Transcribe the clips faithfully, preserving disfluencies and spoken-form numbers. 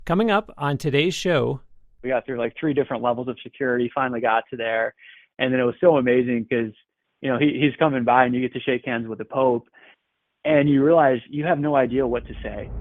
Coming up on today's show, we got through like three different levels of security, finally got to there. And then it was so amazing because, you know, he, he's coming by and you get to shake hands with the Pope and you realize you have no idea what to say.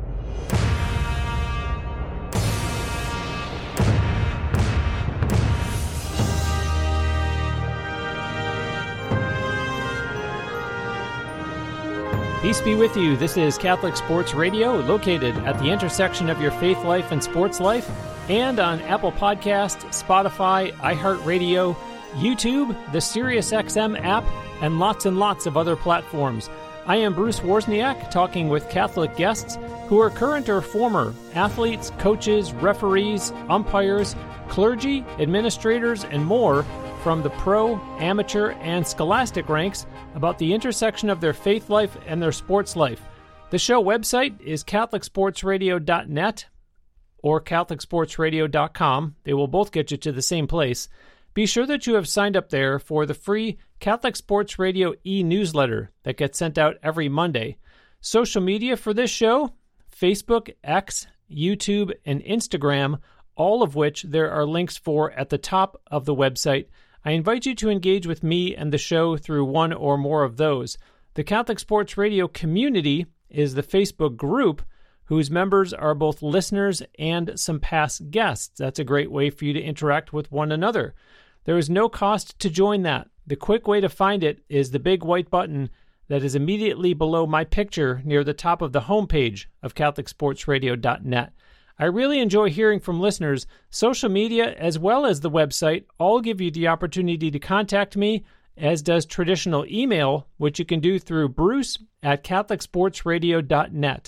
Peace be with you. This is Catholic Sports Radio, located at the intersection of your faith life and sports life, and on Apple Podcasts, Spotify, iHeartRadio, YouTube, the SiriusXM app, and lots and lots of other platforms. I am Bruce Wozniak, talking with Catholic guests who are current or former athletes, coaches, referees, umpires, clergy, administrators, and more from the pro, amateur, and scholastic ranks about the intersection of their faith life and their sports life. The show website is catholic sports radio dot net or catholic sports radio dot com. They will both get you to the same place. Be sure that you have signed up there for the free Catholic Sports Radio e-newsletter that gets sent out every Monday. Social media for this show, Facebook, X, YouTube, and Instagram, all of which there are links for at the top of the website. I invite you to engage with me and the show through one or more of those. The Catholic Sports Radio community is the Facebook group whose members are both listeners and some past guests. That's a great way for you to interact with one another. There is no cost to join that. The quick way to find it is the big white button that is immediately below my picture near the top of the homepage of catholic sports radio dot net. I really enjoy hearing from listeners. Social media, as well as the website, all give you the opportunity to contact me, as does traditional email, which you can do through bruce at catholic sports radio dot net.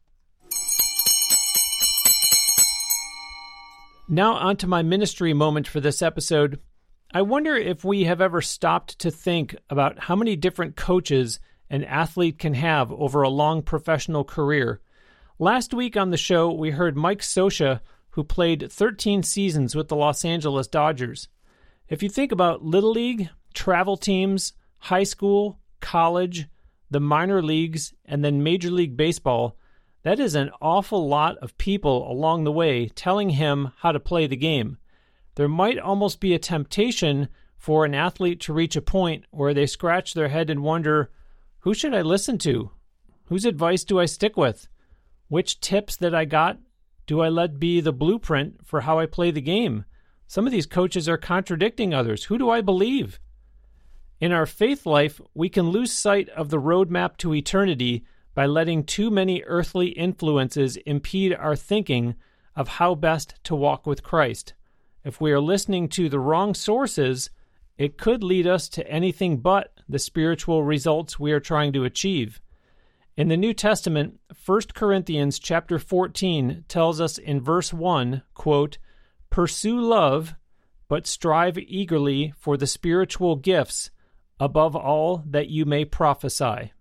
Now on to my ministry moment for this episode. I wonder if we have ever stopped to think about how many different coaches an athlete can have over a long professional career. Last week on the show, we heard Mike Scioscia, who played thirteen seasons with the Los Angeles Dodgers. If you think about Little League, travel teams, high school, college, the minor leagues, and then Major League Baseball, that is an awful lot of people along the way telling him how to play the game. There might almost be a temptation for an athlete to reach a point where they scratch their head and wonder, who should I listen to? Whose advice do I stick with? Which tips that I got do I let be the blueprint for how I play the game? Some of these coaches are contradicting others. Who do I believe? In our faith life, we can lose sight of the roadmap to eternity by letting too many earthly influences impede our thinking of how best to walk with Christ. If we are listening to the wrong sources, it could lead us to anything but the spiritual results we are trying to achieve. In the New Testament, First Corinthians chapter fourteen tells us in verse one, quote, "Pursue love, but strive eagerly for the spiritual gifts, above all that you may prophesy."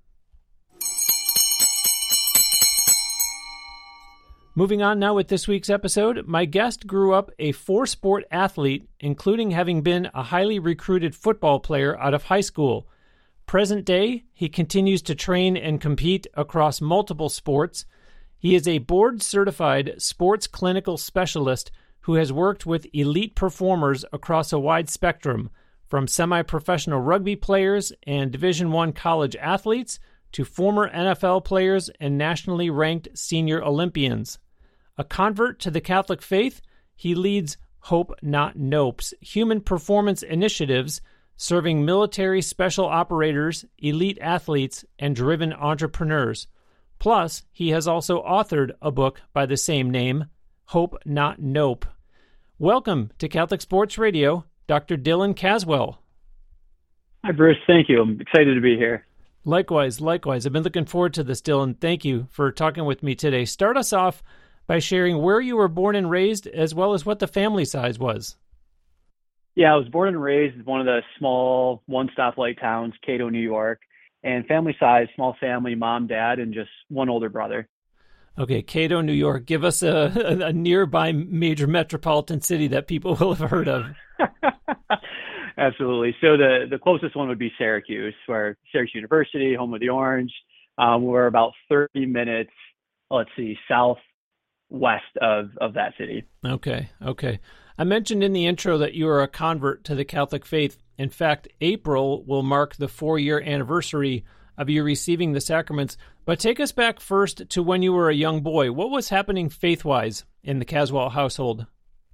Moving on now with this week's episode, my guest grew up a four-sport athlete, including having been a highly recruited football player out of high school. Present day, he continues to train and compete across multiple sports. He is a board-certified sports clinical specialist who has worked with elite performers across a wide spectrum, from semi-professional rugby players and Division I college athletes to former N F L players and nationally ranked senior Olympians. A convert to the Catholic faith, he leads Hope Not Nope's human performance initiatives, serving military special operators, elite athletes, and driven entrepreneurs. Plus, he has also authored a book by the same name, Hope Not Nope. Welcome to Catholic Sports Radio, Doctor Dylan Caswell. Hi, Bruce. Thank you. I'm excited to be here. Likewise, likewise. I've been looking forward to this, Dylan. Thank you for talking with me today. Start us off by sharing where you were born and raised, as well as what the family size was. Yeah, I was born and raised in one of the small one-stoplight towns, Cato, New York. And family size, small family, mom, dad, and just one older brother. Okay, Cato, New York. Give us a, a, a nearby major metropolitan city that people will have heard of. Absolutely. So the, the closest one would be Syracuse, where Syracuse University, home of the Orange. Um, we're about thirty minutes, let's see, southwest west of, of that city. Okay, okay. I mentioned in the intro that you are a convert to the Catholic faith. In fact, April will mark the four-year anniversary of you receiving the sacraments. But take us back first to when you were a young boy. What was happening faith-wise in the Caswell household?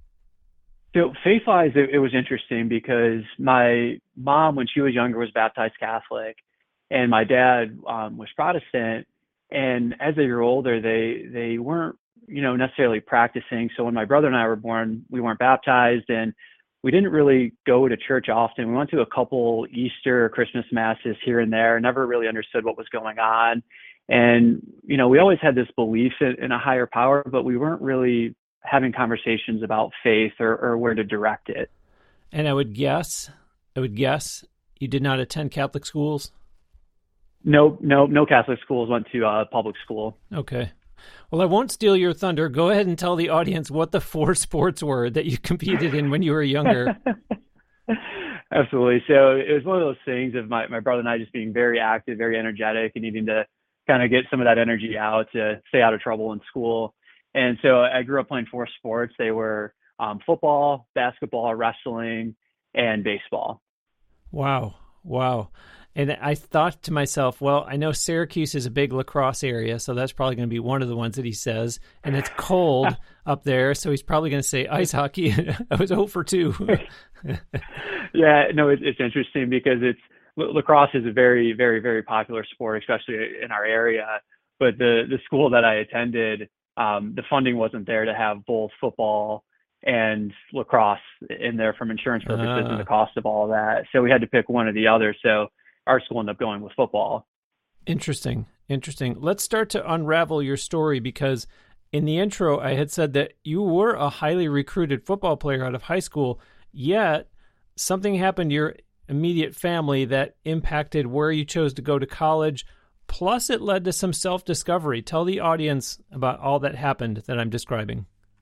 So faith-wise, it, it was interesting because my mom, when she was younger, was baptized Catholic, and my dad um, was Protestant. And as they grew older, they they weren't, you know, necessarily practicing. So when my brother and I were born, we weren't baptized, and we didn't really go to church often. We went to a couple Easter or Christmas masses here and there, never really understood what was going on. And, you know, we always had this belief in, in a higher power, but we weren't really having conversations about faith or, or where to direct it. And I would guess, I would guess you did not attend Catholic schools? No, no, no Catholic schools, went to uh, public school. Okay. Well, I won't steal your thunder. Go ahead and tell the audience what the four sports were that you competed in when you were younger. Absolutely. So it was one of those things of my, my brother and I just being very active, very energetic, and needing to kind of get some of that energy out to stay out of trouble in school. And so I grew up playing four sports. They were um, football, basketball, wrestling, and baseball. Wow. Wow. And I thought to myself, well, I know Syracuse is a big lacrosse area, so that's probably going to be one of the ones that he says. And it's cold up there, so he's probably going to say ice hockey. I was oh for two. Yeah, no, it, it's interesting because it's lacrosse is a very, very, very popular sport, especially in our area. But the the school that I attended, um, the funding wasn't there to have both football and lacrosse in there from insurance purposes uh. and the cost of all of that. So we had to pick one or the other. So our school ended up going with football. Interesting. Interesting. Let's start to unravel your story, because in the intro, I had said that you were a highly recruited football player out of high school, yet something happened to your immediate family that impacted where you chose to go to college. Plus, it led to some self-discovery. Tell the audience about all that happened that I'm describing.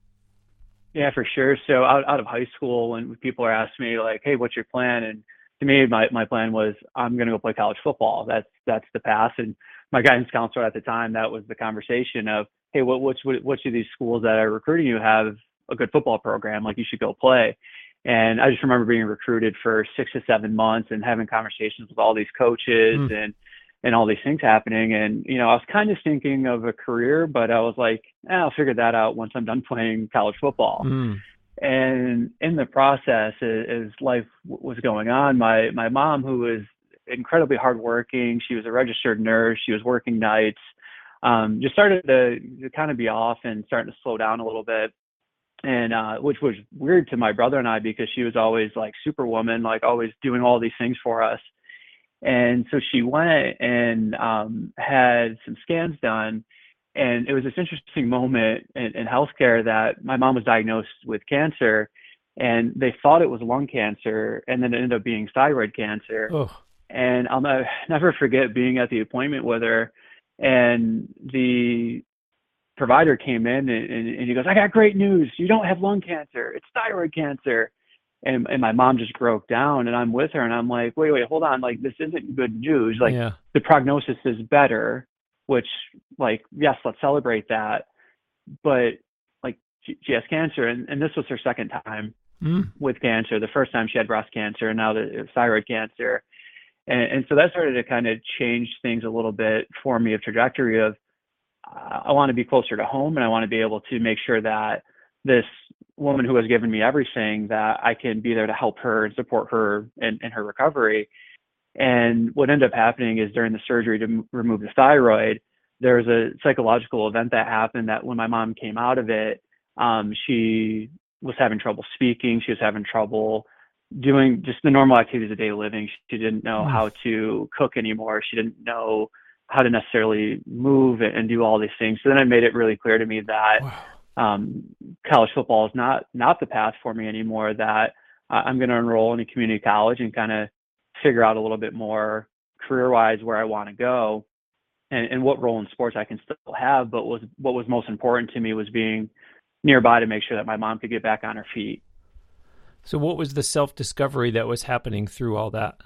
Yeah, for sure. So out, out of high school, when people are asking me like, hey, what's your plan? And to me, my, my plan was I'm going to go play college football. That's that's the path. And my guidance counselor at the time, that was the conversation of, hey, what which which of these schools that are recruiting you have a good football program? Like, you should go play. And I just remember being recruited for six to seven months and having conversations with all these coaches mm. and and all these things happening. And, you know, I was kind of thinking of a career, but I was like, eh, I'll figure that out once I'm done playing college football. Mm. And in the process, as life was going on, my, my mom, who was incredibly hardworking, she was a registered nurse, she was working nights, um, just started to, to kind of be off and starting to slow down a little bit. And uh, which was weird to my brother and I, because she was always like superwoman, like always doing all these things for us. And so she went and um, had some scans done. And it was this interesting moment in, in healthcare that my mom was diagnosed with cancer, and they thought it was lung cancer, and then it ended up being thyroid cancer. Oh. And I'll never, never forget being at the appointment with her, and the provider came in and, and, and he goes, I got great news. You don't have lung cancer. It's thyroid cancer. And, and my mom just broke down, and I'm with her, and I'm like, wait, wait, hold on. Like, this isn't good news. Like, yeah. The prognosis is better, which, like, yes, let's celebrate that. But like, she, she has cancer, and, and this was her second time mm. with cancer. The first time she had breast cancer, and now the thyroid cancer. And, and so that started to kind of change things a little bit for me, of trajectory of, uh, I want to be closer to home, and I want to be able to make sure that this woman who has given me everything, that I can be there to help her and support her in, in her recovery. And what ended up happening is, during the surgery to m- remove the thyroid, there was a psychological event that happened that when my mom came out of it, um, she was having trouble speaking. She was having trouble doing just the normal activities of daily living. She didn't know mm. how to cook anymore. She didn't know how to necessarily move and do all these things. So then it made it really clear to me that wow. um, college football is not, not the path for me anymore, that uh, I'm going to enroll in a community college and kind of figure out a little bit more career-wise where I want to go, and, and what role in sports I can still have. But was what was most important to me was being nearby to make sure that my mom could get back on her feet. So what was the self-discovery that was happening through all that?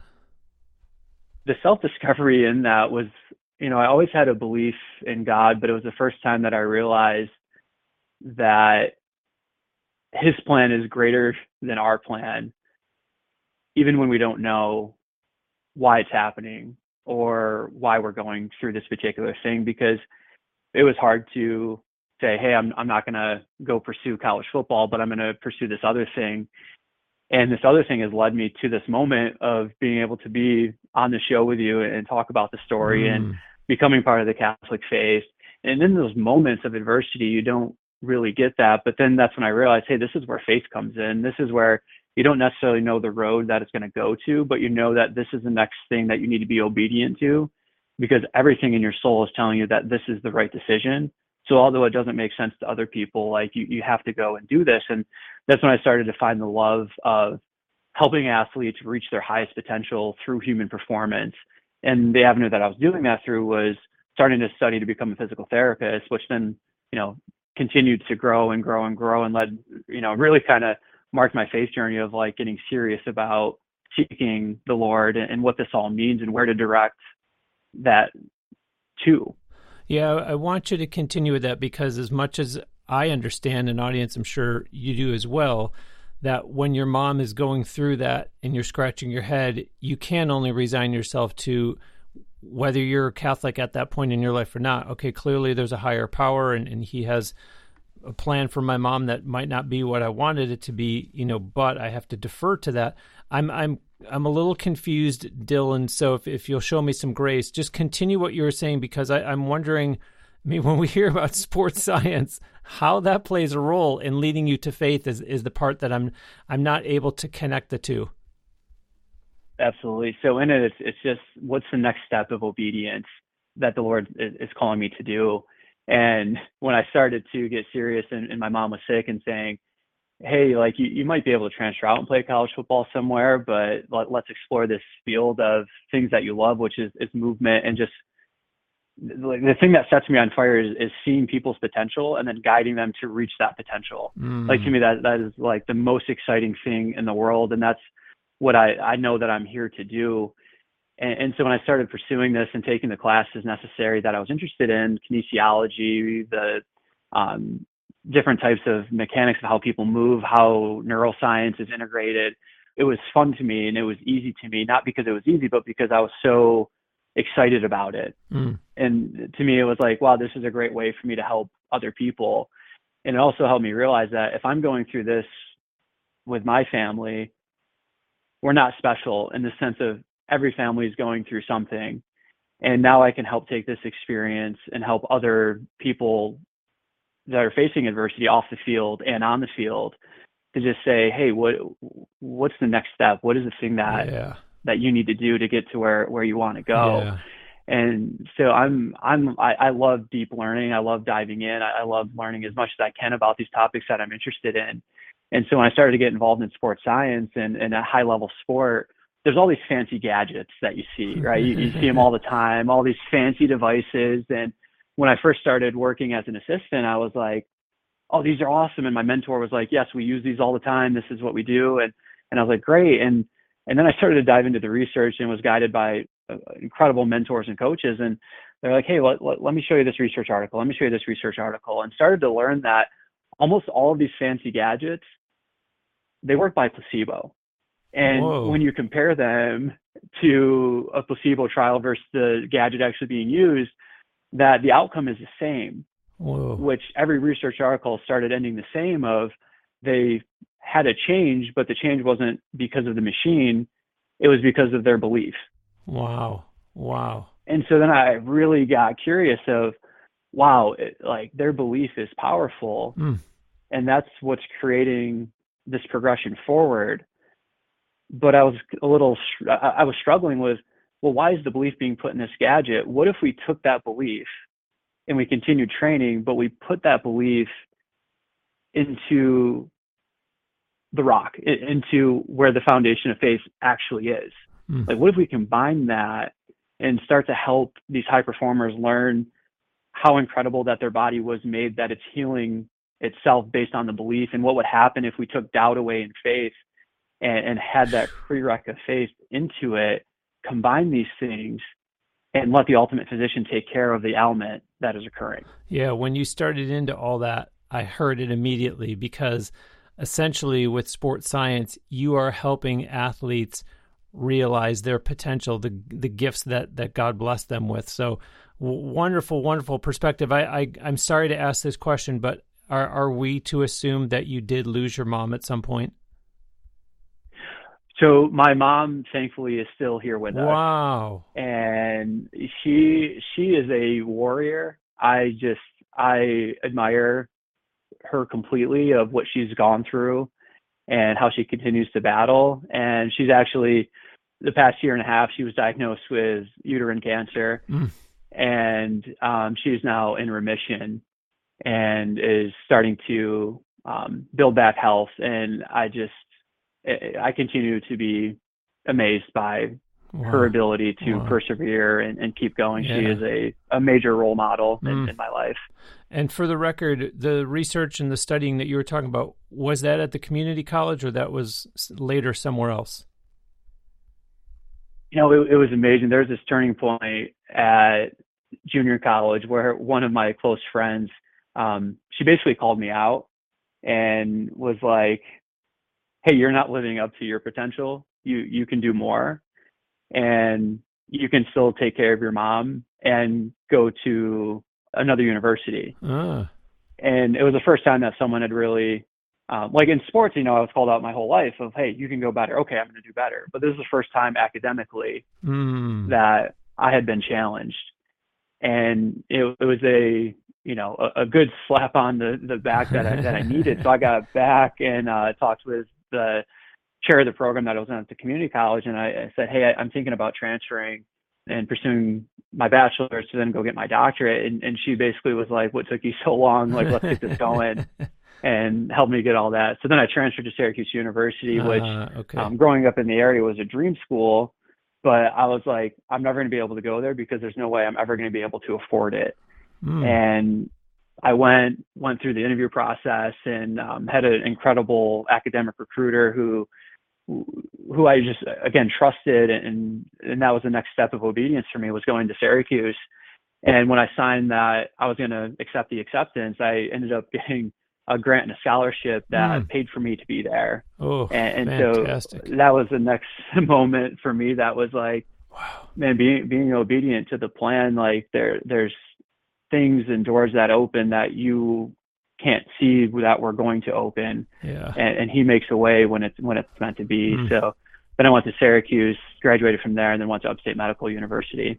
The self-discovery in that was, you know, I always had a belief in God, but it was the first time that I realized that his plan is greater than our plan, even when we don't know why it's happening or why we're going through this particular thing, because it was hard to say, hey, I'm I'm not going to go pursue college football, but I'm going to pursue this other thing. And this other thing has led me to this moment of being able to be on the show with you and talk about the story mm. and becoming part of the Catholic faith. And in those moments of adversity, you don't really get that. But then that's when I realized, hey, this is where faith comes in. This is where you don't necessarily know the road that it's going to go to, but you know that this is the next thing that you need to be obedient to, because everything in your soul is telling you that this is the right decision. So although it doesn't make sense to other people, like you, you have to go and do this. And that's when I started to find the love of helping athletes reach their highest potential through human performance. And the avenue that I was doing that through was starting to study to become a physical therapist, which then, you know, continued to grow and grow and grow and led, you know, really kind of marked my faith journey of like getting serious about seeking the Lord and, and what this all means and where to direct that to. Yeah, I want you to continue with that, because as much as I understand, an audience, I'm sure you do as well, that when your mom is going through that and you're scratching your head, you can only resign yourself to whether you're Catholic at that point in your life or not. Okay, clearly there's a higher power and, and he has a plan for my mom that might not be what I wanted it to be, you know, but I have to defer to that. I'm I'm I'm a little confused, Dylan. So if, if you'll show me some grace, just continue what you were saying, because I, I'm wondering, I mean, when we hear about sports science, how that plays a role in leading you to faith is, is the part that I'm I'm not able to connect the two. Absolutely. So in it, it's, it's just what's the next step of obedience that the Lord is, is calling me to do. And when I started to get serious and, and my mom was sick and saying, hey, like you, you might be able to transfer out and play college football somewhere, but let, let's explore this field of things that you love, which is, is movement. And just like the thing that sets me on fire is, is seeing people's potential and then guiding them to reach that potential. Mm. Like to me, that that is like the most exciting thing in the world. And that's what I, I know that I'm here to do. And, and so when I started pursuing this and taking the classes necessary that I was interested in, kinesiology, the um, different types of mechanics of how people move, how neuroscience is integrated, it was fun to me and it was easy to me, not because it was easy, but because I was so excited about it. Mm. And to me, it was like, wow, this is a great way for me to help other people. And it also helped me realize that if I'm going through this with my family, we're not special in the sense of every family is going through something. And now I can help take this experience and help other people that are facing adversity off the field and on the field to just say, hey, what what's the next step? What is the thing that yeah. that you need to do to get to where, where you want to go? Yeah. And so I'm I'm I, I love deep learning. I love diving in. I, I love learning as much as I can about these topics that I'm interested in. And so when I started to get involved in sports science and, and a high level sport, there's all these fancy gadgets that you see, right? You, you see them all the time, all these fancy devices. And when I first started working as an assistant, I was like, oh, these are awesome. And my mentor was like, yes, we use these all the time. This is what we do. And, and I was like, great. And, and then I started to dive into the research and was guided by uh, incredible mentors and coaches. And they're like, hey, let, let, let me show you this research article. Let me show you this research article. And started to learn that almost all of these fancy gadgets, they work by placebo. And Whoa. When you compare them to a placebo trial versus the gadget actually being used, that the outcome is the same. Whoa. Which every research article started ending the same of they had a change, but the change wasn't because of the machine. It was because of their belief. Wow. Wow. And so then I really got curious of, wow, it, like their belief is powerful. Mm. And that's what's creating this progression forward. But I was a little, I was struggling with, well, why is the belief being put in this gadget? What if we took that belief and we continued training, but we put that belief into the rock, into where the foundation of faith actually is? Mm. Like, what if we combine that and start to help these high performers learn how incredible that their body was made, that it's healing itself based on the belief, and what would happen if we took doubt away in faith and, and had that prereq of faith into it, combine these things, and let the ultimate physician take care of the ailment that is occurring. Yeah, when you started into all that, I heard it immediately, because essentially with sports science, you are helping athletes realize their potential, the the gifts that, that God blessed them with. So w- wonderful, wonderful perspective. I, I, I'm sorry to ask this question, but are, are we to assume that you did lose your mom at some point? So my mom, thankfully, is still here with us. Wow. And she she is a warrior. I just, I admire her completely of what she's gone through and how she continues to battle. And she's actually, the past year and a half, she was diagnosed with uterine cancer. Mm. And um, she's now in remission and is starting to um, build back health. And I just, I continue to be amazed by wow. her ability to wow. persevere and, and keep going. Yeah. She is a, a major role model mm. in, in my life. And for the record, the research and the studying that you were talking about, was that at the community college or that was later somewhere else? You know, it, it was amazing. There was this turning point at junior college where one of my close friends, um, she basically called me out and was like, hey, you're not living up to your potential. You you can do more, and you can still take care of your mom and go to another university. Uh. And it was the first time that someone had really, um, like in sports, you know, I was called out my whole life of, hey, you can go better. Okay, I'm going to do better. But this is the first time academically mm. that I had been challenged. And it, it was a, you know, a, a good slap on the, the back that I, that I needed. So I got back and uh, talked with the chair of the program that I was on at the community college. And I, I said, hey, I, I'm thinking about transferring and pursuing my bachelor's to then go get my doctorate. And, and she basically was like, what took you so long? Like, let's get this going, and helped me get all that. So then I transferred to Syracuse University, which uh, okay. um, growing up in the area was a dream school. But I was like, I'm never going to be able to go there because there's no way I'm ever going to be able to afford it. Mm. And I went went through the interview process and um, had an incredible academic recruiter who who I just, again, trusted. And, and that was the next step of obedience for me, was going to Syracuse. And when I signed that I was going to accept the acceptance, I ended up getting a grant and a scholarship that mm. paid for me to be there. Oh, and, and fantastic. So that was the next moment for me. That was like, wow, man, being, being obedient to the plan. Like there, there's things and doors that open that you can't see that we're going to open. Yeah. And, and he makes a way when it's, when it's meant to be. Mm. So then I went to Syracuse, graduated from there, and then went to Upstate Medical University.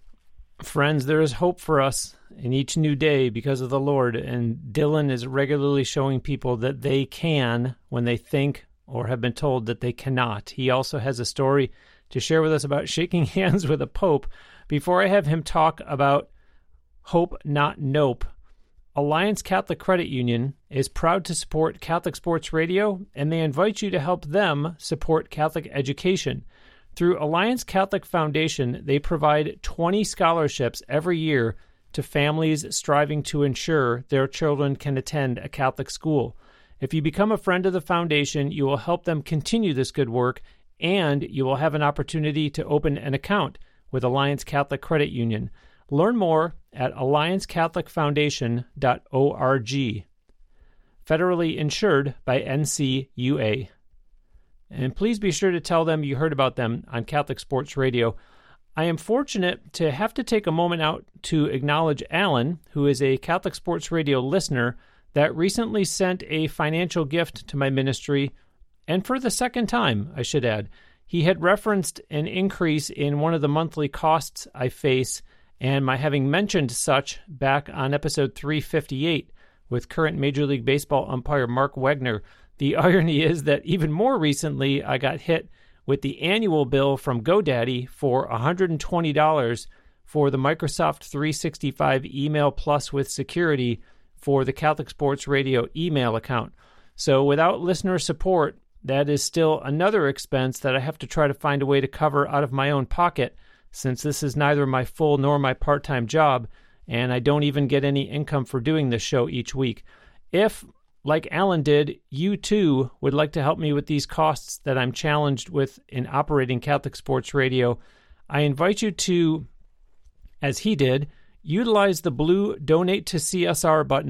Friends, there is hope for us in each new day because of the Lord. And Dylan is regularly showing people that they can when they think or have been told that they cannot. He also has a story to share with us about shaking hands with a pope. Before I have him talk about hope, not nope, Alliance Catholic Credit Union is proud to support Catholic Sports Radio, and they invite you to help them support Catholic education. Through Alliance Catholic Foundation, they provide twenty scholarships every year to families striving to ensure their children can attend a Catholic school. If you become a friend of the foundation, you will help them continue this good work, and you will have an opportunity to open an account with Alliance Catholic Credit Union. Learn more at alliance catholic foundation dot org. Federally insured by N C U A. And please be sure to tell them you heard about them on Catholic Sports Radio. I am fortunate to have to take a moment out to acknowledge Alan, who is a Catholic Sports Radio listener that recently sent a financial gift to my ministry, and for the second time, I should add. He had referenced an increase in one of the monthly costs I face, and my having mentioned such back on episode three fifty-eight with current Major League Baseball umpire Mark Wegner. The irony is that even more recently, I got hit with the annual bill from GoDaddy for one hundred twenty dollars for the Microsoft three sixty-five Email Plus with security for the Catholic Sports Radio email account. So without listener support, that is still another expense that I have to try to find a way to cover out of my own pocket, since this is neither my full nor my part-time job, and I don't even get any income for doing this show each week. If, like Alan did, you too would like to help me with these costs that I'm challenged with in operating Catholic Sports Radio, I invite you to, as he did, utilize the blue Donate to C S R button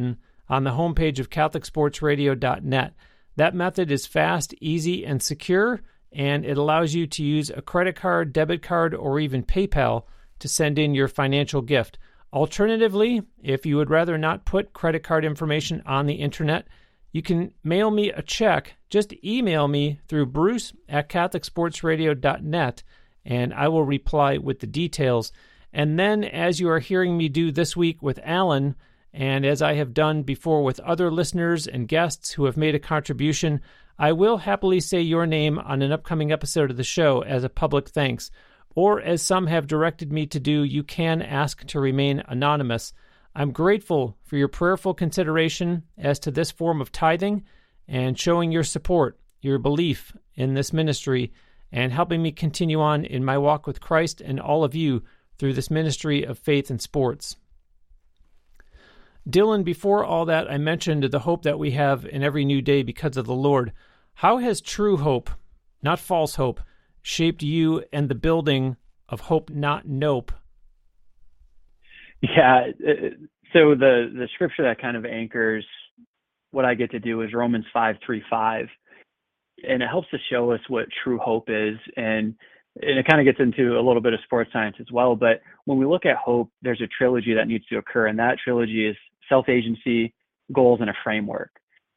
on the homepage of Catholic Sports Radio dot net. That method is fast, easy, and secure, and it allows you to use a credit card, debit card, or even PayPal to send in your financial gift. Alternatively, if you would rather not put credit card information on the internet, you can mail me a check. Just email me through bruce at Catholic Sports Radio dot net, and I will reply with the details. And then, as you are hearing me do this week with Alan, and as I have done before with other listeners and guests who have made a contribution, I will happily say your name on an upcoming episode of the show as a public thanks. Or, as some have directed me to do, you can ask to remain anonymous. I'm grateful for your prayerful consideration as to this form of tithing and showing your support, your belief in this ministry, and helping me continue on in my walk with Christ and all of you through this ministry of faith and sports. Dylan, before all that, I mentioned the hope that we have in every new day because of the Lord. How has true hope, not false hope, shaped you and the building of Hope Not Nope? Yeah, so the, the scripture that kind of anchors what I get to do is Romans five three five, and it helps to show us what true hope is, and, and it kind of gets into a little bit of sports science as well. But when we look at hope, there's a trilogy that needs to occur, and that trilogy is self-agency, goals, and a framework.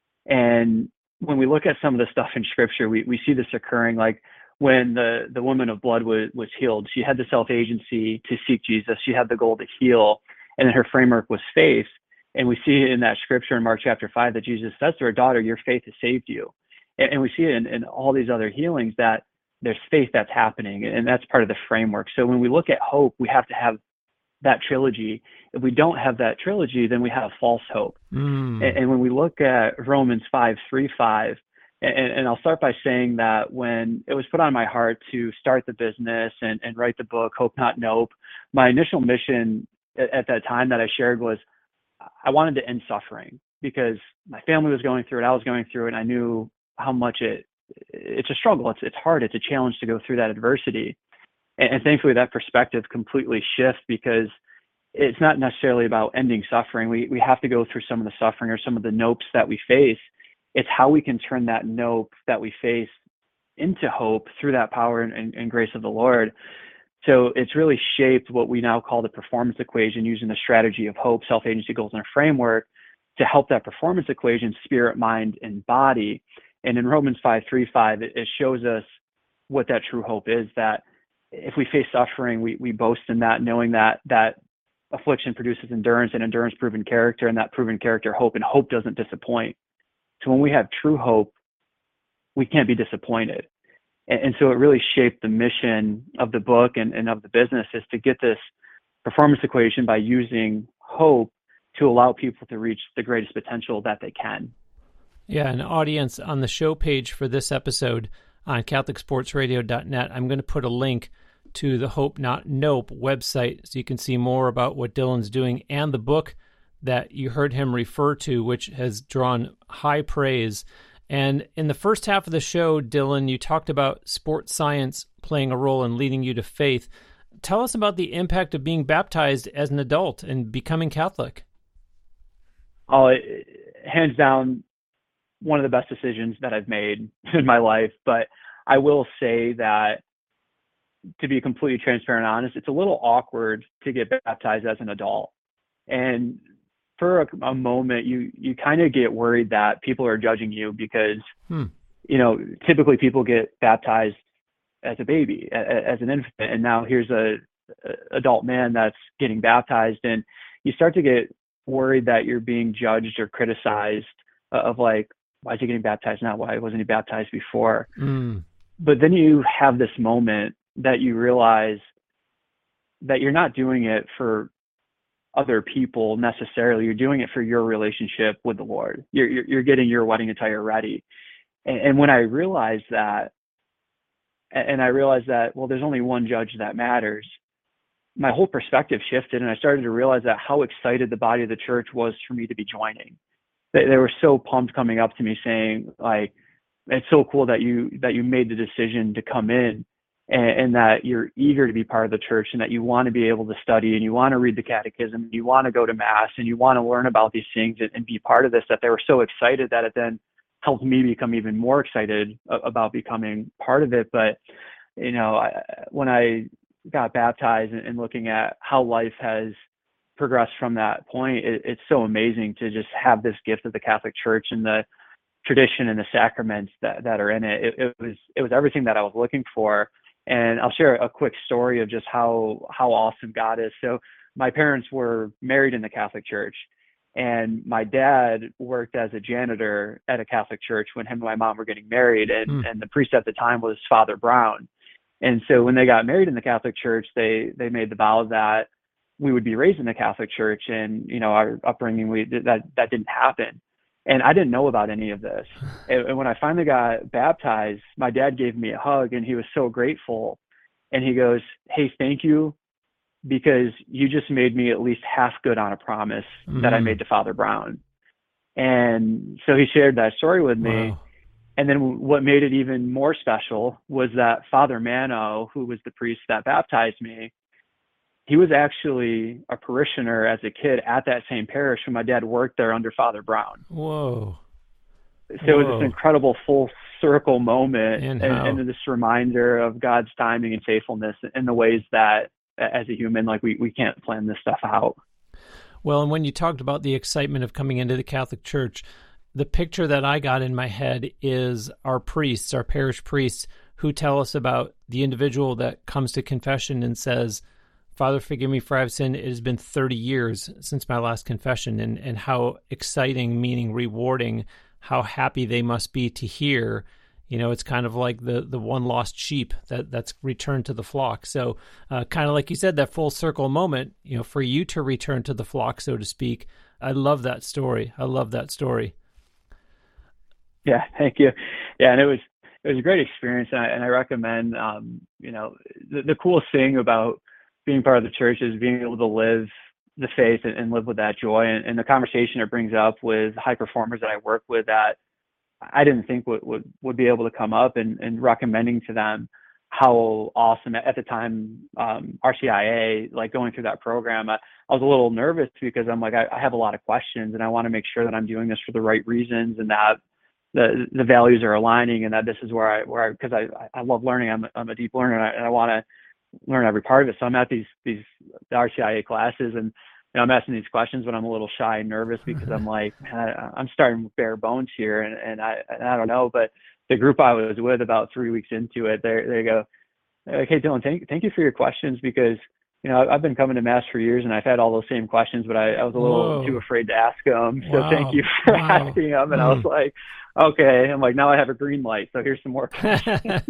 And when we look at some of the stuff in scripture, we, we see this occurring. Like when the, the woman of blood was, was healed, she had the self-agency to seek Jesus. She had the goal to heal, and then her framework was faith. And we see in that scripture in Mark chapter five that Jesus says to her, daughter, your faith has saved you. And, and we see it in, in all these other healings that there's faith that's happening, and that's part of the framework. So when we look at hope, we have to have that trilogy. If we don't have that trilogy, then we have false hope. Mm. And, and when we look at Romans five three five, and, and I'll start by saying that when it was put on my heart to start the business and, and write the book, Hope Not Nope, my initial mission at, at that time that I shared was I wanted to end suffering because my family was going through it, I was going through it, and I knew how much it, it's a struggle, it's it's hard, it's a challenge to go through that adversity. And, and thankfully that perspective completely shifts, because it's not necessarily about ending suffering. We we have to go through some of the suffering or some of the nopes that we face. It's how we can turn that nope that we face into hope through that power and, and, and grace of the Lord. So it's really shaped what we now call the performance equation, using the strategy of hope, self-agency, goals, and a framework to help that performance equation, spirit, mind, and body. And in Romans five three five, it, it shows us what that true hope is, that if we face suffering, we, we boast in that, knowing that that affliction produces endurance, and endurance proven character, and that proven character hope, and hope doesn't disappoint. So when we have true hope, we can't be disappointed. And, and so it really shaped the mission of the book and, and of the business, is to get this performance equation by using hope to allow people to reach the greatest potential that they can. Yeah, an audience on the show page for this episode on Catholic Sports Radio dot net, I'm going to put a link to the Hope Not Nope website so you can see more about what Dylan's doing and the book that you heard him refer to, which has drawn high praise. And in the first half of the show, Dylan, you talked about sports science playing a role in leading you to faith. Tell us about the impact of being baptized as an adult and becoming Catholic. Oh, it, hands down, one of the best decisions that I've made in my life. But I will say that, to be completely transparent and honest, it's a little awkward to get baptized as an adult. And for a, a moment, you, you kind of get worried that people are judging you because, hmm. you know, typically people get baptized as a baby, as an infant. And now here's a, a adult man that's getting baptized. And you start to get worried that you're being judged or criticized of like, why is he getting baptized now? Why wasn't he baptized before? Mm. But then you have this moment that you realize that you're not doing it for other people necessarily. You're doing it for your relationship with the Lord. You're you're, you're getting your wedding attire ready. And, and when I realized that, and I realized that, well, there's only one judge that matters, my whole perspective shifted, and I started to realize that how excited the body of the church was for me to be joining. They, they were so pumped coming up to me saying, like, it's so cool that you that you made the decision to come in. and, and that you're eager to be part of the church, and that you want to be able to study, and you want to read the catechism, you want to go to mass, and you want to learn about these things and, and be part of this, that they were so excited that it then helped me become even more excited about becoming part of it. But, you know, I, when I got baptized and, and looking at how life has progressed from that point, it, it's so amazing to just have this gift of the Catholic Church and the tradition and the sacraments that, that are in it. It, it was it was everything that I was looking for. And I'll share a quick story of just how how awesome God is. So my parents were married in the Catholic Church, and my dad worked as a janitor at a Catholic church when him and my mom were getting married, and, mm. and the priest at the time was Father Brown. And so when they got married in the Catholic Church, they they made the vow that we would be raised in the Catholic Church, and you know, our upbringing, we that that didn't happen. And I didn't know about any of this. And when I finally got baptized, my dad gave me a hug, and he was so grateful. And he goes, "Hey, thank you, because you just made me at least half good on a promise mm. that I made to Father Brown." And so he shared that story with me. Wow. And then what made it even more special was that Father Mano, who was the priest that baptized me, he was actually a parishioner as a kid at that same parish when my dad worked there under Father Brown. Whoa. So Whoa. it was this incredible full circle moment, and, and, and this reminder of God's timing and faithfulness in the ways that as a human, like we, we can't plan this stuff out. Well, and when you talked about the excitement of coming into the Catholic Church, the picture that I got in my head is our priests, our parish priests, who tell us about the individual that comes to confession and says, "Father, forgive me for I've sinned. It has been thirty years since my last confession," and, and how exciting, meaning rewarding, how happy they must be to hear. You know, it's kind of like the, the one lost sheep that, that's returned to the flock. So uh, kind of like you said, that full circle moment, you know, for you to return to the flock, so to speak. I love that story. I love that story. Yeah, thank you. Yeah, and it was it was a great experience, and I, and I recommend, um, you know, the, the coolest thing about being part of the church is being able to live the faith and, and live with that joy. And, and the conversation it brings up with high performers that I work with that I didn't think would, would, would be able to come up, and, and recommending to them how awesome at the time, um, R C I A, like going through that program, I, I was a little nervous because I'm like, I, I have a lot of questions, and I want to make sure that I'm doing this for the right reasons, and that the the values are aligning, and that this is where I, where I, because I, I love learning. I'm, I'm a deep learner, and I, and I want to learn every part of it. So I'm at these, these the R C I A classes, and you know, I'm asking these questions, but I'm a little shy and nervous because I'm like, man, I, I'm starting with bare bones here. And, and I, and I don't know, but the group I was with about three weeks into it, they they go, "Okay, Dylan, thank, thank you for your questions, because, you know, I've been coming to mass for years and I've had all those same questions, but I, I was a little Whoa. too afraid to ask them. So Wow. thank you for Wow. asking them." And mm. I was like, okay. I'm like, now I have a green light. So here's some more questions.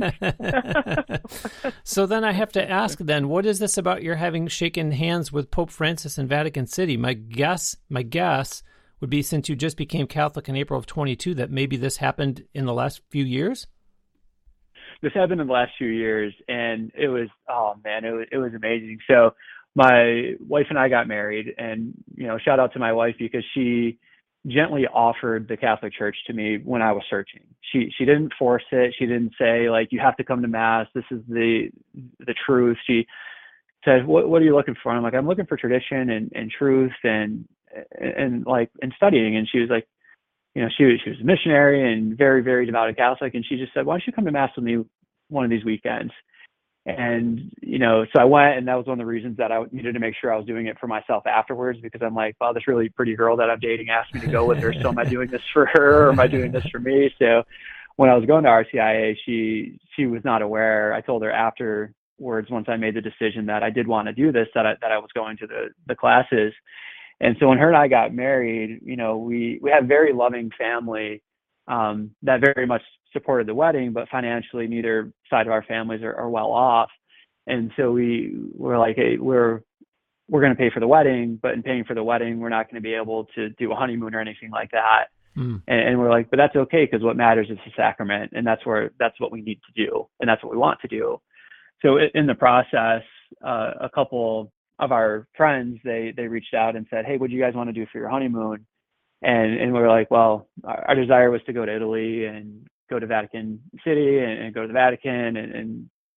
So then I have to ask then, what is this about your having shaken hands with Pope Francis in Vatican City? My guess, my guess would be, since you just became Catholic in April of twenty-two, that maybe this happened in the last few years? This happened in the last few years, and it was, oh man, it was, it was amazing. So my wife and I got married, and, you know, shout out to my wife, because she gently offered the Catholic Church to me when I was searching. She she didn't force it. She didn't say, like, you have to come to mass. This is the the truth. She said, what what are you looking for? And I'm like, I'm looking for tradition and, and truth and and like and studying. And she was like, you know, she was she was a missionary and very, very devout Catholic. And she just said, why don't you come to mass with me one of these weekends? And, you know, so I went, and that was one of the reasons that I needed to make sure I was doing it for myself afterwards, because I'm like, wow, this really pretty girl that I'm dating asked me to go with her. So am I doing this for her, or am I doing this for me? So when I was going to R C I A, she, she was not aware. I told her afterwards, once I made the decision that I did want to do this, that I, that I was going to the, the classes. And so when her and I got married, you know, we, we had a very loving family, um, that very much supported the wedding, but financially neither side of our families are, are well off. And so we were like, hey, we're, we're going to pay for the wedding, but in paying for the wedding, we're not going to be able to do a honeymoon or anything like that. Mm. And, and we're like, but that's okay, because what matters is the sacrament. And that's where, that's what we need to do. And that's what we want to do. So in the process, uh, a couple of our friends, they, they reached out and said, hey, what do you guys want to do for your honeymoon? And, and we were like, well, our, our desire was to go to Italy and go to Vatican City and, and go to the Vatican and, and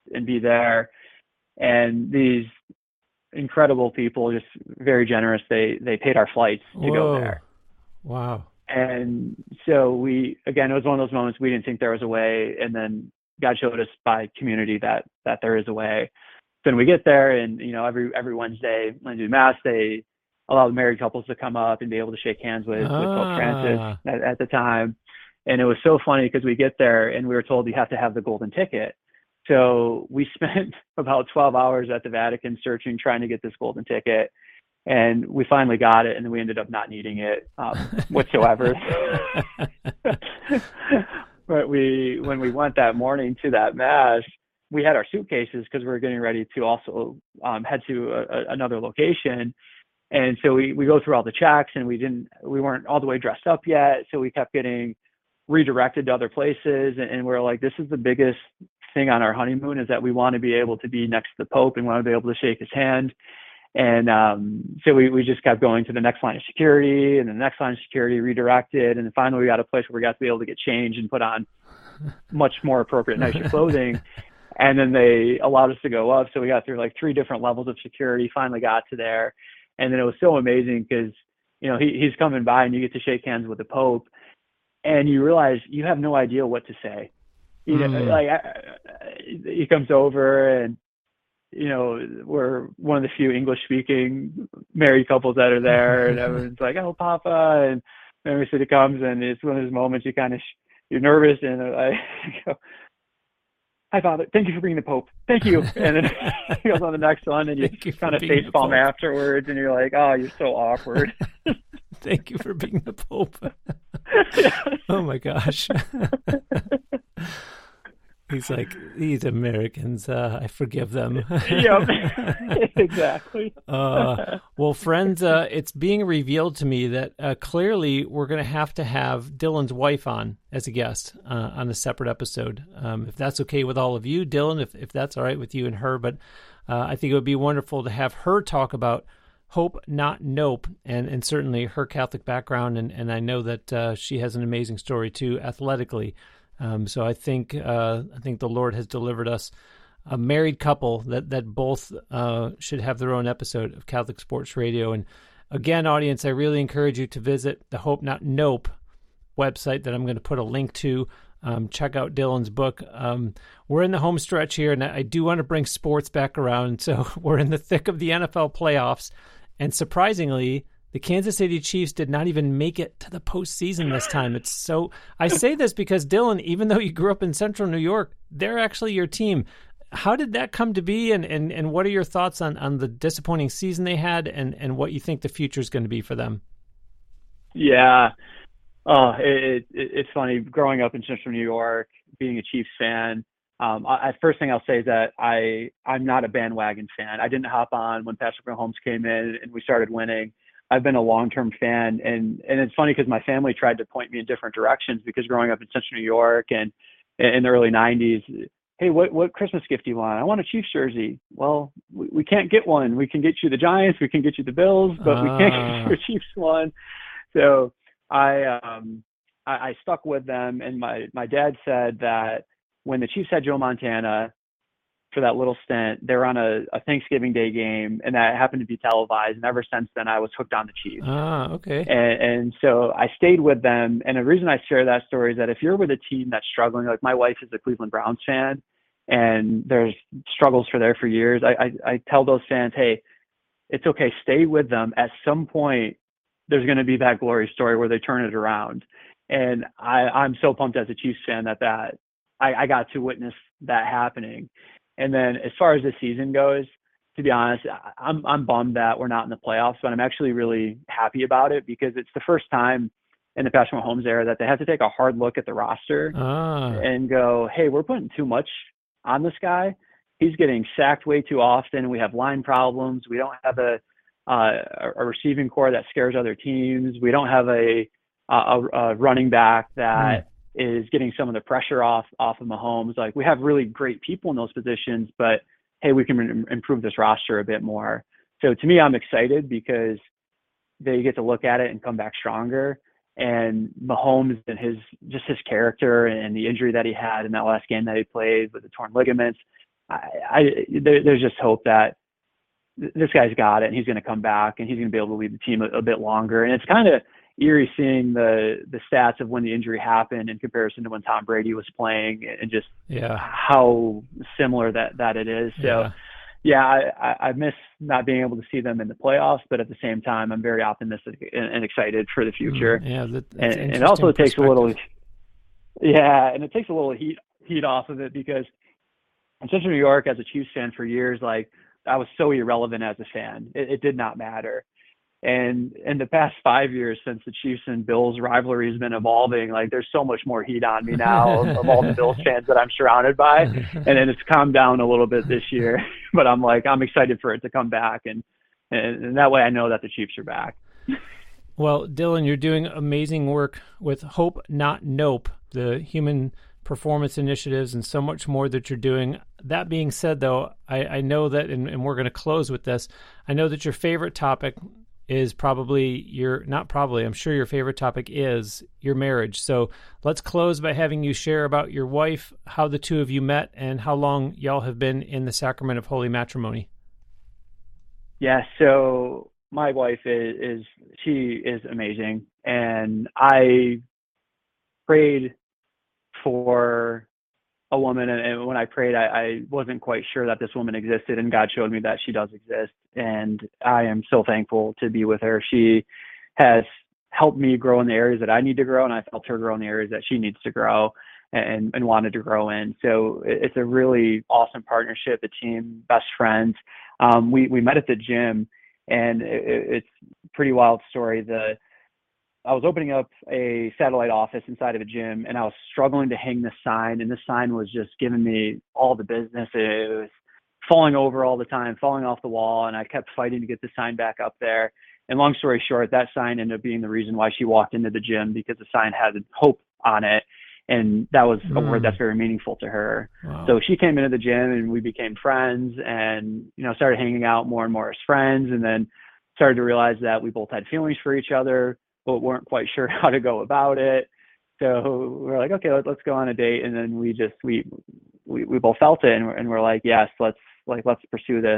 and be there. And these incredible people, just very generous, they they paid our flights to Whoa. go there. Wow. And so we, again, it was one of those moments we didn't think there was a way, and then God showed us by community that that there is a way. So then we get there, and you know, every every Wednesday when they do mass, they allow the married couples to come up and be able to shake hands with, ah. with Pope Francis at, at the time. And it was so funny because we get there and we were told you have to have the golden ticket. So we spent about twelve hours at the Vatican searching, trying to get this golden ticket. And we finally got it, and then we ended up not needing it um, whatsoever. But we, when we went that morning to that mass, we had our suitcases because we were getting ready to also um, head to a, a, another location. And so we, we go through all the checks, and we didn't, we weren't all the way dressed up yet. So we kept getting redirected to other places. And, and we're like, this is the biggest thing on our honeymoon, is that we want to be able to be next to the Pope and want to be able to shake his hand. And um, so we, we just kept going to the next line of security, and the next line of security redirected. And then finally we got a place where we got to be able to get changed and put on much more appropriate, nicer clothing. And then they allowed us to go up. So we got through like three different levels of security, finally got to there. And then it was so amazing because, you know, he, he's coming by and you get to shake hands with the Pope, and you realize you have no idea what to say. You know, mm. like I, he comes over, and, you know, we're one of the few English speaking married couples that are there, and everyone's like, oh, Papa. And then City comes, and it's one of those moments you kind of, sh- you're nervous, and I go, hi, Father. Thank you for bringing the Pope. Thank you. And then he goes on the next one, and you, you kind of face palm afterwards, and you're like, oh, you're so awkward. Thank you for being the Pope. Oh, my gosh. He's like, these Americans, uh, I forgive them. Yep, exactly. uh, well, friends, uh, it's being revealed to me that uh, clearly we're going to have to have Dylan's wife on as a guest uh, on a separate episode. Um, if that's okay with all of you, Dylan, if, if that's all right with you and her. But uh, I think it would be wonderful to have her talk about Hope, Not Nope, and, and certainly her Catholic background. And, and I know that uh, she has an amazing story, too, athletically. Um, so I think uh, I think the Lord has delivered us a married couple that that both uh, should have their own episode of Catholic Sports Radio. And again, audience, I really encourage you to visit the Hope Not Nope website that I'm going to put a link to. Um, check out Dylan's book. Um, we're in the home stretch here, and I do want to bring sports back around. So we're in the thick of the N F L playoffs, and surprisingly, the Kansas City Chiefs did not even make it to the postseason this time. It's so, I say this because, Dylan, even though you grew up in Central New York, they're actually your team. How did that come to be, and, and, and what are your thoughts on, on the disappointing season they had, and, and what you think the future is going to be for them? Yeah. Oh, it, it, it's funny. Growing up in Central New York, being a Chiefs fan, um, I, first thing I'll say is that I, I'm not a bandwagon fan. I didn't hop on when Patrick Mahomes came in and we started winning. I've been a long-term fan, and, and it's funny because my family tried to point me in different directions because growing up in Central New York and in the early nineties, hey, what, what Christmas gift do you want? I want a Chiefs jersey. Well, we, we can't get one. We can get you the Giants, we can get you the Bills, but uh. we can't get you a Chiefs one. So I, um, I, I stuck with them, and my, my dad said that when the Chiefs had Joe Montana for that little stint, they were on a, a Thanksgiving Day game, and that happened to be televised. And ever since then, I was hooked on the Chiefs. Ah, okay. And, and so I stayed with them. And the reason I share that story is that if you're with a team that's struggling, like my wife is a Cleveland Browns fan, and there's struggles for there for years, I, I, I tell those fans, hey, it's okay, stay with them. At some point, there's going to be that glory story where they turn it around. And I, I'm so pumped as a Chiefs fan that that I, I got to witness that happening. And then as far as the season goes, to be honest, I'm I'm bummed that we're not in the playoffs, but I'm actually really happy about it because it's the first time in the Patrick Mahomes era that they have to take a hard look at the roster ah. and go, hey, we're putting too much on this guy. He's getting sacked way too often. We have line problems. We don't have a uh, a receiving core that scares other teams. We don't have a a, a running back that mm. is getting some of the pressure off off of Mahomes. Like, we have really great people in those positions, but hey, we can re- improve this roster a bit more. So to me, I'm excited because they get to look at it and come back stronger. And Mahomes and his just his character and the injury that he had in that last game that he played with the torn ligaments, I, I there, there's just hope that this guy's got it and he's going to come back and he's going to be able to lead the team a, a bit longer. And it's kind of eerie seeing the the stats of when the injury happened in comparison to when Tom Brady was playing, and just yeah. how similar that, that it is. So yeah, yeah I, I miss not being able to see them in the playoffs, but at the same time, I'm very optimistic and, and excited for the future. Mm, yeah. That, and, and it also takes a little, yeah. And it takes a little heat, heat off of it, because in Central New York, as a Chiefs fan for years, like, I was so irrelevant as a fan. It, it did not matter. And in the past five years, since the Chiefs and Bills rivalry has been evolving, like, there's so much more heat on me now of, of all the Bills fans that I'm surrounded by. And then it's calmed down a little bit this year, but I'm like, I'm excited for it to come back. And, and, and that way I know that the Chiefs are back. Well, Dylan, you're doing amazing work with Hope Not Nope, the human performance initiatives, and so much more that you're doing. That being said, though, I, I know that, and, and we're going to close with this, I know that your favorite topic is probably your, not probably, I'm sure your favorite topic is your marriage. So let's close by having you share about your wife, how the two of you met, and how long y'all have been in the sacrament of holy matrimony. Yeah, so my wife is, is she is amazing. And I prayed for a woman, and when I prayed, I, I wasn't quite sure that this woman existed, and God showed me that she does exist, and I am so thankful to be with her. She has helped me grow in the areas that I need to grow, and I helped her grow in the areas that she needs to grow and, and wanted to grow in. So it's a really awesome partnership, a team, best friends. Um, we, we met at the gym, and it, it's a pretty wild story. The I was opening up a satellite office inside of a gym, and I was struggling to hang this sign, and this sign was just giving me all the business. It was falling over all the time, falling off the wall, and I kept fighting to get the sign back up there. And long story short, that sign ended up being the reason why she walked into the gym, because the sign had hope on it, and that was a mm. word that's very meaningful to her. Wow. So she came into the gym, and we became friends, and, you know, started hanging out more and more as friends, and then started to realize that we both had feelings for each other, but weren't quite sure how to go about it. So we're like, okay, let's go on a date. And then we just, we, we, we both felt it, and we're, and we're like, yes, let's like, let's pursue this.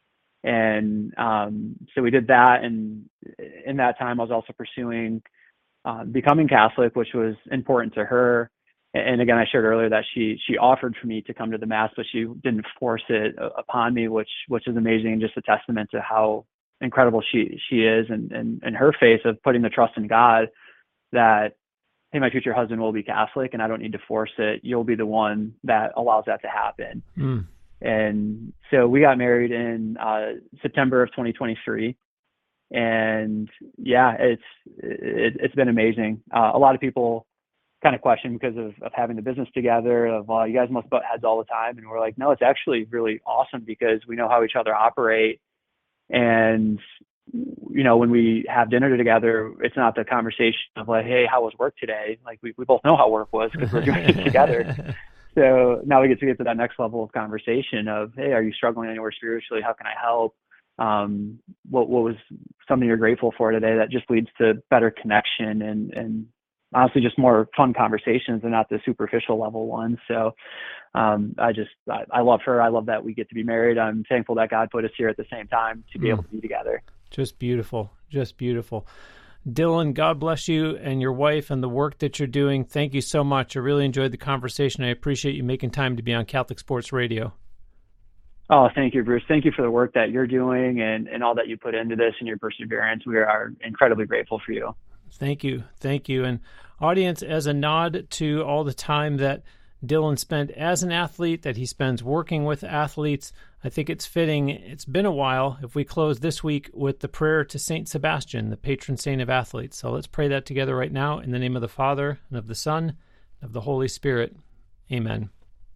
And um, so we did that. And in that time, I was also pursuing uh, becoming Catholic, which was important to her. And again, I shared earlier that she, she offered for me to come to the Mass, but she didn't force it upon me, which, which is amazing. And just a testament to how incredible she she is, and, and and her faith of putting the trust in God that, hey, my future husband will be Catholic and I don't need to force it. You'll be the one that allows that to happen. Mm. And so we got married in uh, September of twenty twenty-three. And yeah, it's it, it's been amazing. Uh, a lot of people kind of question because of, of having the business together, of uh, you guys must butt heads all the time. And we're like, no, it's actually really awesome because we know how each other operate. And, you know, when we have dinner together, it's not the conversation of like, hey, how was work today? Like we, we both know how work was because we're doing it together. So now we get to get to that next level of conversation of, hey, are you struggling anywhere spiritually? How can I help? Um, what, what was something you're grateful for today? That just leads to better connection and, and honestly just more fun conversations and not the superficial level ones. So um, I just, I, I love her. I love that we get to be married. I'm thankful that God put us here at the same time to be mm. able to be together. Just beautiful. Just beautiful. Dylan, God bless you and your wife and the work that you're doing. Thank you so much. I really enjoyed the conversation. I appreciate you making time to be on Catholic Sports Radio. Oh, thank you, Bruce. Thank you for the work that you're doing and, and all that you put into this and your perseverance. We are incredibly grateful for you. Thank you. Thank you. And audience, as a nod to all the time that Dylan spent as an athlete, that he spends working with athletes, I think it's fitting. It's been a while if we close this week with the prayer to Saint Sebastian, the patron saint of athletes. So let's pray that together right now in the name of the Father, and of the Son, and of the Holy Spirit. Amen.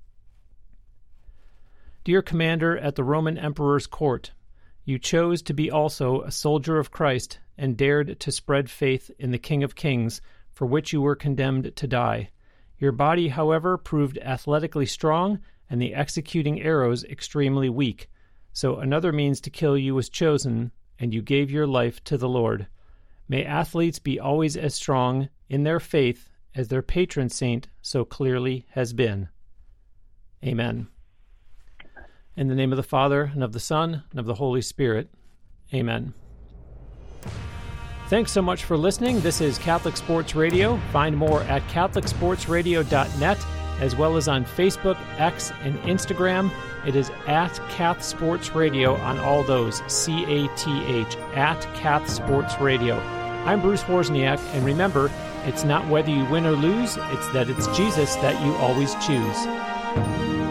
Dear Commander at the Roman Emperor's court, you chose to be also a soldier of Christ and dared to spread faith in the King of Kings, for which you were condemned to die. Your body, however, proved athletically strong, and the executing arrows extremely weak. So another means to kill you was chosen, and you gave your life to the Lord. May athletes be always as strong in their faith as their patron saint so clearly has been. Amen. In the name of the Father, and of the Son, and of the Holy Spirit. Amen. Thanks so much for listening. This is Catholic Sports Radio. Find more at catholic sports radio dot net, as well as on Facebook, X, and Instagram. It is at Cath Sports Radio on all those, C A T H, at Cath Sports Radio. I'm Bruce Wozniak, and remember, it's not whether you win or lose, it's that it's Jesus that you always choose.